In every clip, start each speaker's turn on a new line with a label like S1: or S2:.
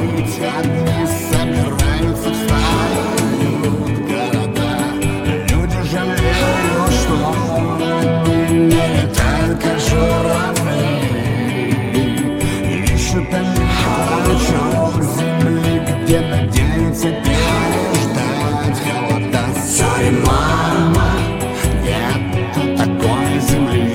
S1: Одни собираются в стают города. Люди жалеют, что не летают, как журавли. Ищут они клочок земли, где надеются переждать холода. Sorry, мама, нет такой земли.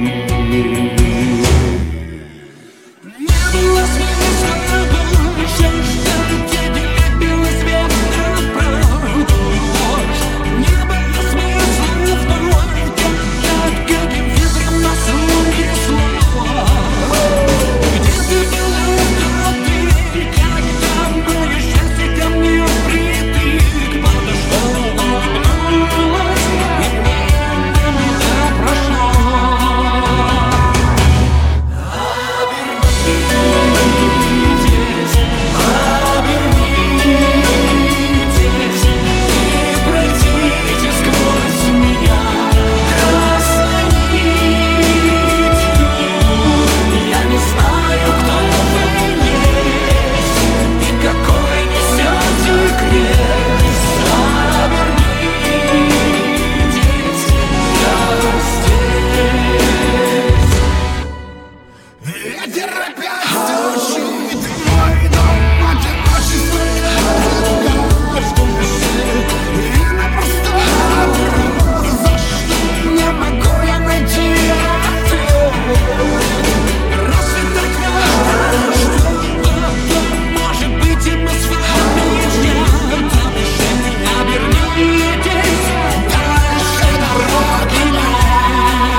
S1: Ветер опять стучит в мой дом, одиночество я каждую мысль. И на простой вопрос, за что не могу я найти ответ. Разве так важно, что может быть и мы с вами ждем? Обернитесь, дальше дороги нет.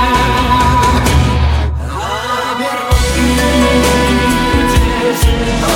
S1: Oh